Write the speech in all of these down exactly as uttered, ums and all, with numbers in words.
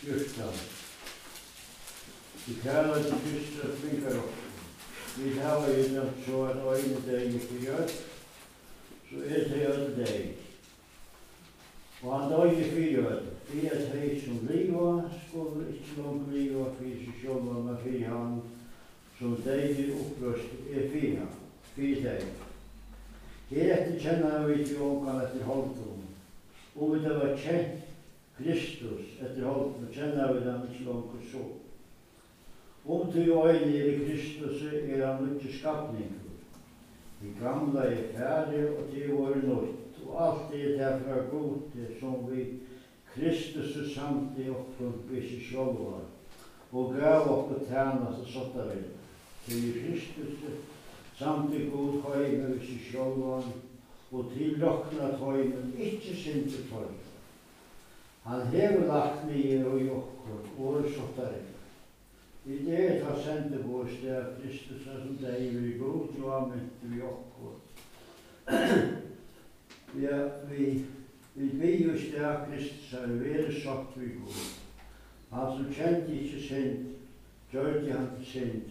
fjorton. Vi kallar det Kristus vinkar opp. Vi har jo nok så at øyne deg ikke gjør, så er det øde deg. Og han døg i fyrjød, vi er hei som livet, skulle ikke langt livet for seg selv, men for han som deg i opprøst er fyra, fyr deg. Heretter kjenner vi til åkan etter holdtum. Og vi det var kjent Kristus etter holdtum, kjenner vi den ikke langt så. Om du øyne er i Kristus er han mye skapninger. De gamle er ferdig og de var nødt. Og alt er derfra godt som vi Kristus er samt i oppgrunn ved seg sjølva. Og gav opp og tjena så sånt av det. Til Kristus er samt i god høyme ved seg sjølva. Og til loknat høymen ikke sinte tøy. Han hever lagt ned og jokker og er sånt av det. I det har sendt vår sted Kristus som deg vil god og anvendt vi okkur. Vi vi vi jo sted Kristus har vært sagt vi god. Han som kjente ikke synd, gjør det han til synd.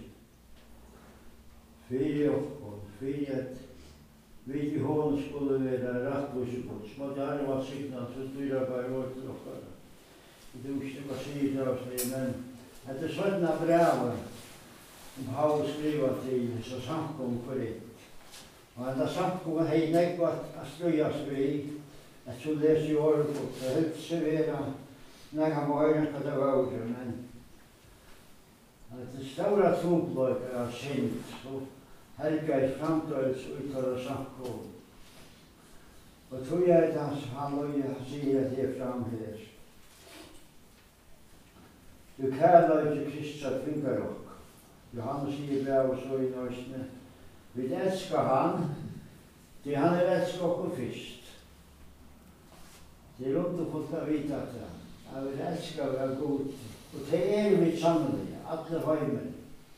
Fyrir okkur, fyrir at vi i hånden skulle være rattløse god. Små der var signat, så dyrer bare vårt til okkar. Det er ikke hva sier det av seg, men det er sånn av brevet som har skrivet til så samkommet for det. Og denne samkommet har jeg gått å strøyes vi at så leser jeg året på. Det er helt serveret når jeg må høre hva det var, men det er store trompløyker av synd, så herger jeg fremtøys uttaler samkommet. Og tror jeg at han sier at det er frem her. Du kallar ikke Kristus at vinkar okk. Johannes sier brev og så i nøysene. Vi elskar han, det han er elskar okkur fyrst. Det er underfullt å vite at han. Han vil elskar vi er god. Og det er vi sannelig, alle høymen.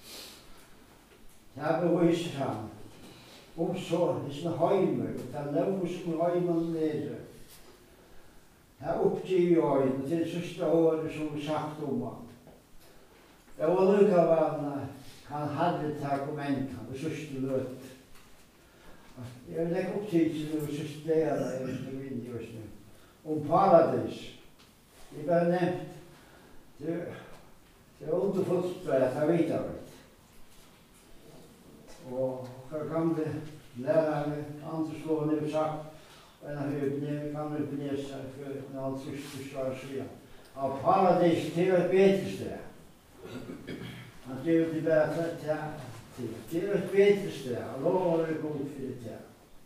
Det er beviser han. Om så, hvis man høymer, og det er lov som høymen nere. Det er oppgiv i øyne til det siste året som vi sagt om han. Det var lukka vann kan hadde argumenten og sørste løt. Jeg vil legge opp til til å systere det i vindjøsene. Om paradis. Det er bare nevnt. Det er underfullt at jeg vet av det. Og hva gamle lærere, andre slående har sagt, og en har høyt ned, gamle beneser for en alt sørste svar siden. Av paradis til et bedre sted. Han gjør det bare til. Det er et bedre sted, og lover er god for det til.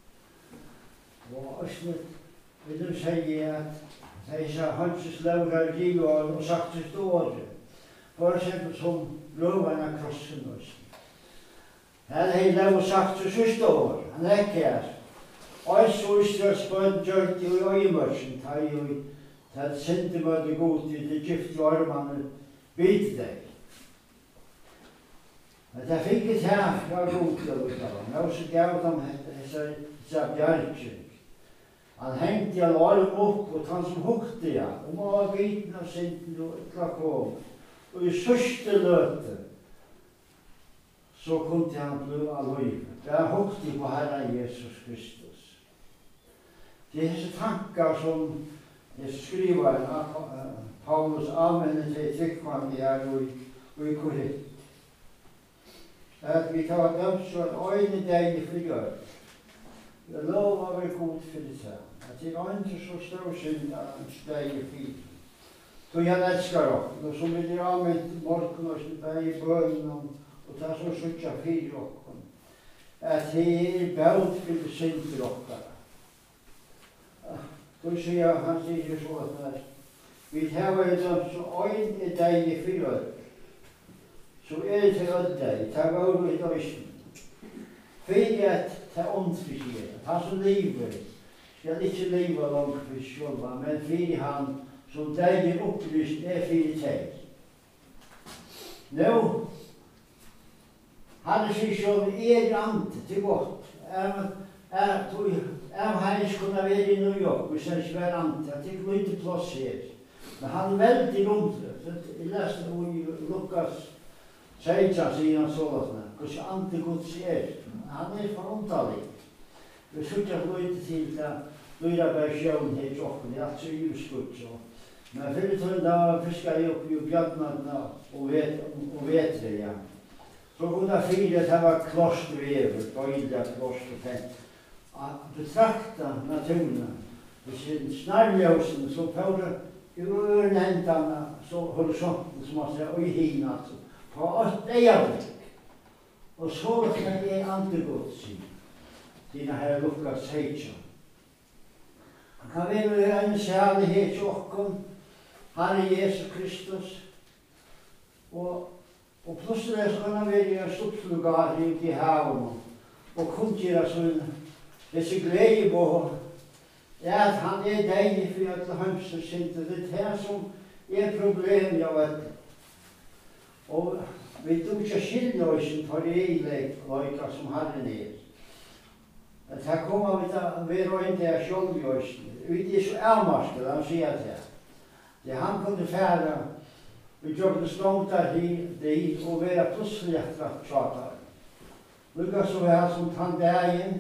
Og også vil du si at disse Hanses lover givet og sagt sitt året. For eksempel som loven av krossen også. Her har lover sagt sitt siste år, han er ikke her. Og så Israelsbøden gjør det i øyemørsen, ta i det sendemøte god til det gifte armene bit deg. Men jeg fikk et her fra god til å uttale. Jeg har også gav dem disse bjergkjøk. Han hengte en arm opp, og han som hukte ja, og må ha biten av synden og ikke kom. Og i sørste løte, så kunne han bli aløyve. Det er hukte på Herren Jesus Kristus. Det er disse tanker som jeg skriver, Paulus anvender til tryggvann her og i Korint. At vi tar dem så at øyne deg i frigjør. Jeg lover å være god for det her. At det er ikke så stor synd at han deg i fri. Så jeg elsker dere. Og så vil jeg anvende morgen og deg i bønnen og ta så sutt av fire dere. At det er bønt for det synd for dere. Så sier han sier så at vi tar dem så øyne deg i frigjør. Så er det til å deg, ta vår i døysen. Fyrir at ta åndsfisere, ta som livet, skal ikke leve langt for sjølva, men fyrir han som deg er opplyst er fyrir teg. Nå, han er sier sjølv, er ante til godt. Jeg har ikke kunnet være i New York, hvis jeg ikke var ante, jeg tenker ikke plass her. Men han er veldig rundt. Jeg leste noe i Lukas Seitja sier han sånn, hvordan antigods er. Han er forunderlig. Vi sitter ikke løyte til det, Dyraberg sjøen helt oppe, det er alt så ivskutt. Men før i tiden da fiskar jeg opp i bjørnene og vetre, ja. Så kunne jeg fire at det var klostervever, bøyde klosterfett. Betrakta naturen, hvis snarljøsen som fører i ørenhendene, så horisonten som man ser, og i hin altså, på åtte øyeblikk. Og så kan jeg antigods i, dine her Lukas Seitja. Han kan være en kjærlighet til okken, Herre Jesus Kristus, og, og plutselig så kan han være en sluttlugar ut i haven, og kun gjøre sånn, disse glede på er at han er deilig for at hans er sint, det er det som er problemet av det. Og vi tok ikke skilløysen for eilig løyka som Herren er. At her kommer vi til å være inn til skjoldjøysen. Vi er så avmarsket, han sier det. Det han kunne fære, vi gjør det slånta dit og være plutselig etter at tjater. Lukka så her som han dagen,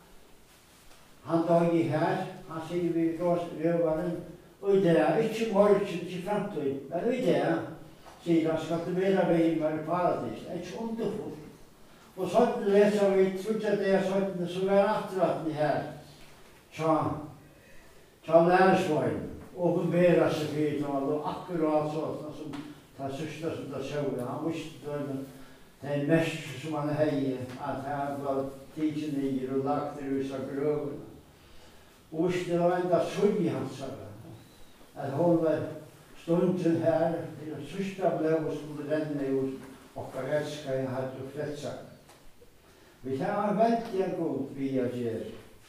han dag i her, han sier vi røvaren, og i det, ikke morgen, ikke fremtid, men i det, sier han skal det være veien være paradis, det er ikke underfullt. Og sånn leser vi, trodde at det er sånn som er attervattnet her, tja, tja lærersvøyen, åpenbæra seg for det, og akkurat sånn som det sørste som det sjøer, han visste det, det er mest som han heier, at han var tidsen nyer og lagt det ut av grøven. Og visste det var enda sugg i hans saga, at hun var stunden her, det sørste ble og skulle renne ut, og elska jeg hadde fredsak. Vi har veldig god vi å gjøre.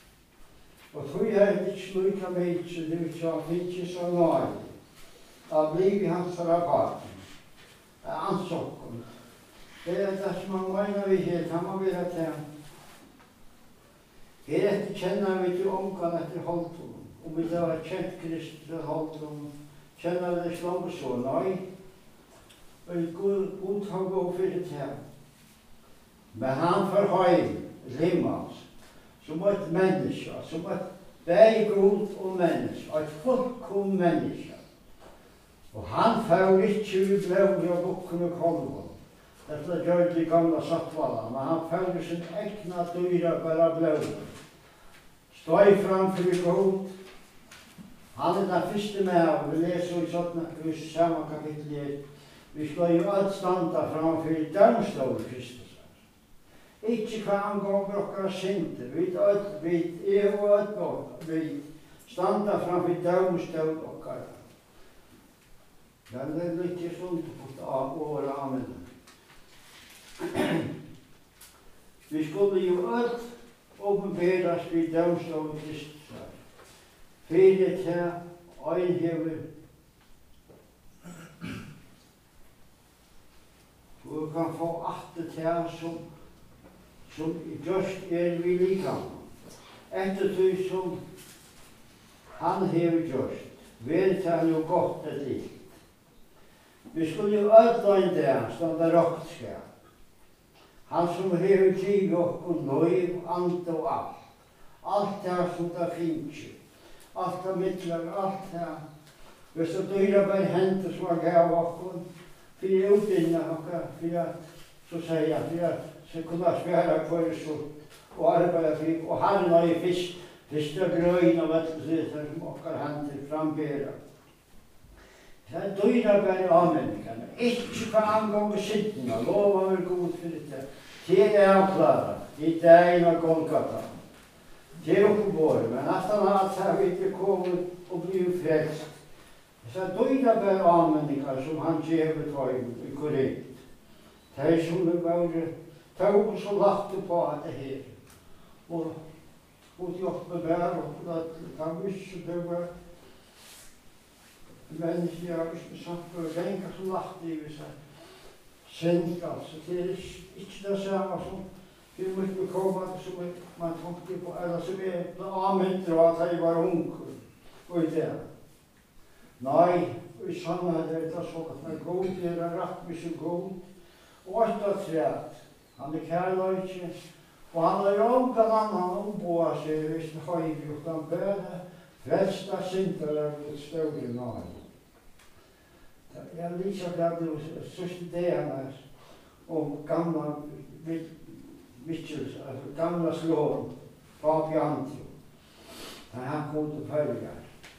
Og tror jeg det ikke lukka mye, så det vil ikke så nøye. Da blir vi hans rabatten, ansokken. Det er det som man mener vi helt, han må være til. Her etter kjenner vi til omgang etter holdtum. Om vi da har kjent Kristus til holdtum, kjenner vi det slående så nøy. Og god har gå for det til. Men han forhøy rimmels, som et menneske, som et vei god og menneske, et fullkom menneske. Og han får ikke ut blod av bukken og kolven. Dette gjør de gamle sattvalene, men han får sin egna dyra bare blod. Støy framfor god. Han er den første med, og vi leser i sånn, i samme kapittel, vi skal jo alt standa framfor dømstål Kristus. Ikke hva han ganger okkar synder, vi er og alt vi standa framfor dømstål okkar. Den er litt stund på av året, amen. Vi skulle jo alt åpenberes vid dømstål Kristus. Fyrir til øynhever. Du kan få atte til som som just er vi likam. Etter du som han hever just, vet han jo godt et likt. Vi skulle jo ødla inn det, som det roktskap. Han som hever givet okkur nøy, ande og alt. Alt det som det finnes. Alt det mittler, alt det. Hvis det dyrer bare henter som han gav okkur, fyrir utvinna okkur, fyrir at, så sier jeg, fyrir at, så kunne jeg svære på det slutt, og arbeide fri, og han var i fisk, fisk og grøyn og vet du, som okkar henter frambæra. Det er dyrer bare avmennikene, ikke hva angår sittene, lov å være god for det. Det er avklare, i deg og Golgata. Det er oppebåret, men at han har ikke kommet og blivet frelst. Det er dyrer bare avmennikene som han gjør i Korint. Det er som det var tog så lagt på at det her. Og og de oppe der, og at det visste det var mennesker, jeg har ikke sagt, og det er ikke så lagt i seg. Sint, altså. Det er ikke det samme som vi måtte komme, som man tenkte på, eller som er avmynter av at jeg var ung og i det. Nei, i sannhet er det såkalt god, det er rettvis og god. Og alt er træt. Han er kærløyke, og han har jo omgang annan omboa seg hvis han har gjort han bedre, frelsta syndere mot større nær. Jeg liker det du sørste delen om gamla Mitchells, altså gamla slån, Papi Antio, da han kom til følger.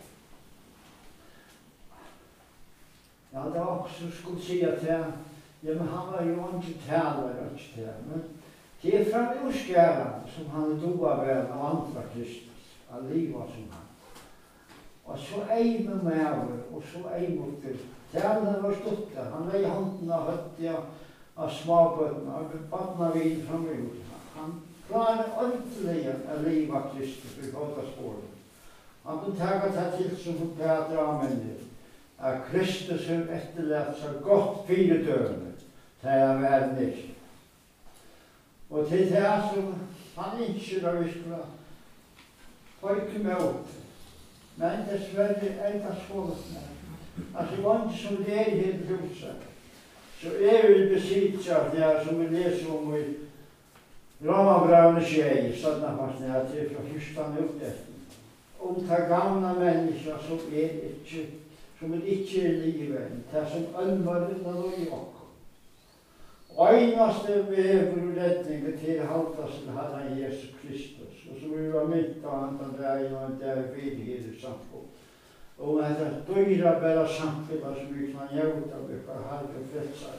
Ja, det var også skulle si at jeg, ja, men han var jo ikke taler, ikke det, men det er fra urskjæren som han er doa vel av andre Kristus, av livet som han. Og så ei med meg, og så ei mot det. Talen var stått der, han lei hånden av høttet av småbøttene, av badnavin framut. Han klarer ordentlig av livet av Kristus i gåtaskålen. Han kunne taga det til som hun prater om henne, at Kristus har etterlatt så godt fire døgnet, til jeg var ikke. Og til det som han ikke da vi skulle høyke med opp. Men dessverre er det skålet med. Altså, vant som det er helt huset, så er vi besittsatt det som vi leser om i Romabrevne tjej, sånn at det er fra fyrstan ut etter. Om det gamle mennesker som er ikke, som er ikke i livet, det som ønvaren og i oss. Og eneste vever og redninger til halvtas til Herren Jesus Kristus, og som vi var midt av andre deg og en der videre i samfunnet. Og dette dyra bare samfunnet som vi kan gjøre av hva Herre frelser.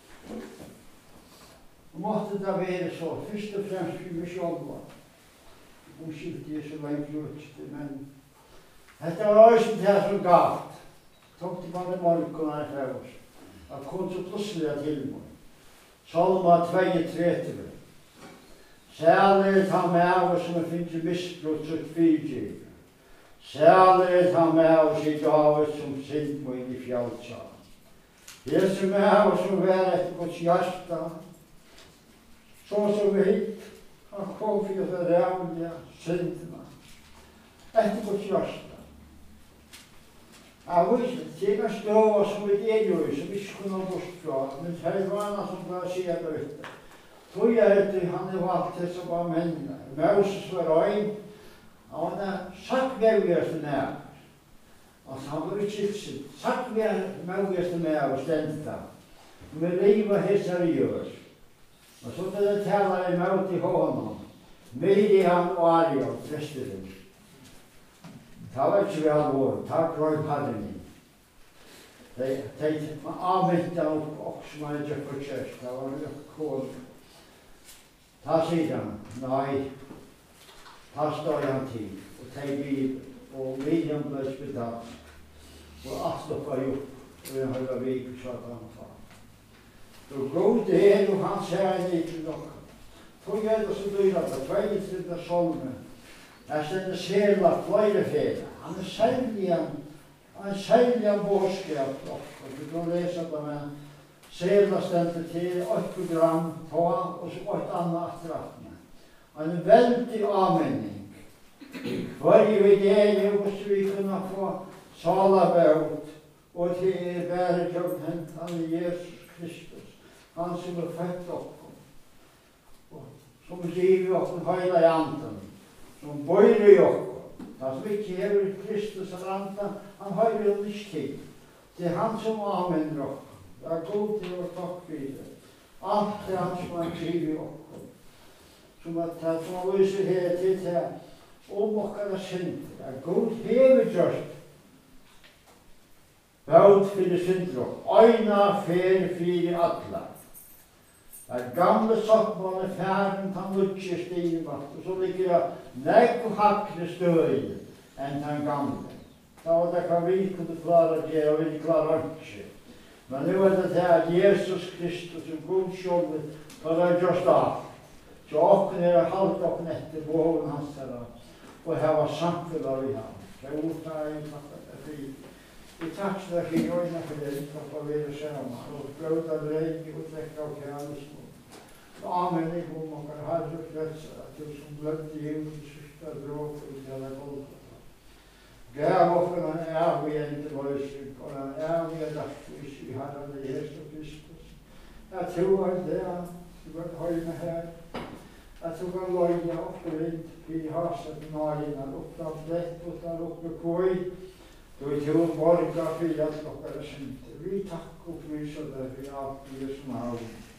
Og måtte det være så, først og fremst for meg selv. Hun skilte jeg så langt ut, men dette var også det som galt. Tok det bare morgen her fra oss. Det kom så plutselig til meg. Salma tveiogtretti. Særlig ta med oss som er finnes i misbrott og fyrtid. Særlig ta med oss i David som sint må inn i fjallsalen. Det som er oss som er etter Guds hjerte, så som vi hit, han kom for å rævlige syndene. Etter Guds hjerte. Jeg visste, det er støver som vi deler i, som vi ikke kunne bort fra, men det er vana som bare sier det ute. Tog jeg etter, han er valgt til som var mennene. Moses var øyn, han var sakkvelgeste nær. Altså, han var ikke sitt. Sakkvelgeste nær og stendte. Men livet er seriøst. Og så til det taler jeg møte i hånden. Miriam og Ariel, presteren. Det var ikke vel vårt, takk for en padden min. De avvente opp også med ikke for kjøst, det var jo kål. Da sier han, nei, da står han til, og de bil, og Miriam ble spedalt, og alt var gjort, og jeg høyde vik, så at han var. Så god det er, og han sier han ikke nok. Tog jeg det så dyrt, det tveiligste solmen, jeg stender sjela flere fele. Han er særlig en, han er særlig en bådskap. Du kan lese det med sjela stender til åtte gram på, og så åtte andre attrattene. Han er veldig avmenning. Hver vi det er, hvis vi kunne få salabøt, og til er bærekjøkken, han er Jesus Kristus. Han som er født opp. Som sier vi opp den høyde i anden. Som bøyre i okko. Det som ikke hever Kristus og andre, han høyre jo ikke til. Det er han som anvender okko. Det er god til å takk videre. Alt er han som han skriver i okko. Som at det som han viser her til til om okkara synder. Det er god hever gjørst. Baut fyrir synder okko. Øyna fyrir fyrir atla. Det er gamle sokkmålet færen kan lukke stigen vart, og så ligger det nekk og hakre støy enn den gamle. Da var det hva vi kunne klare å gjøre, og vi klarer ikke. Men nå er det det at Jesus Kristus og Gud sjål for å gjøre alt. Så åkken er halvt åkken etter vågen hans her, og her var samfunnet vi har. Så jeg ordtar jeg takk for det. Vi takk for det, og jeg for det, for å være sammen, og glød av rei, og trekke av kjærlighet. Amen, jeg kom og kan ha det frelser, at du som glødde i jorden, sørste dråk og gjøre golvet. gav för den ärvige inte lösning och den ärvige därför vi hade det Jesus Kristus. Jag tror att det är det var höjna här. Jag tror att löjda och förint vi har sett nöjna lukta blätt och ta lukta koj. Då är tror borga för att lukta det inte. Vi tack och prisa dig för allt det som har